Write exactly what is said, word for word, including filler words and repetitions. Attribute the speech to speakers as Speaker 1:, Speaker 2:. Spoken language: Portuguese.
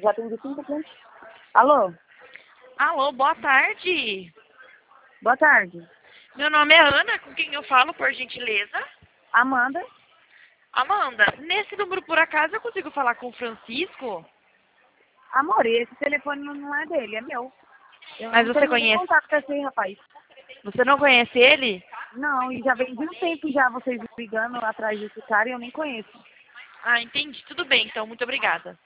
Speaker 1: Já atendi cinco clientes. Alô?
Speaker 2: Alô, boa tarde.
Speaker 1: Boa tarde.
Speaker 2: Meu nome é Ana, com quem eu falo, por gentileza?
Speaker 1: Amanda?
Speaker 2: Amanda, nesse número por acaso eu consigo falar com o Francisco?
Speaker 1: Amor, esse telefone não é dele, é meu. Eu
Speaker 2: Mas
Speaker 1: não
Speaker 2: você
Speaker 1: tenho nenhum
Speaker 2: conhece?
Speaker 1: contato com esse rapaz.
Speaker 2: Você não conhece ele?
Speaker 1: Não, e já vem de um tempo já vocês ligando atrás desse cara e eu nem conheço.
Speaker 2: Ah, entendi. Tudo bem, então. Muito obrigada.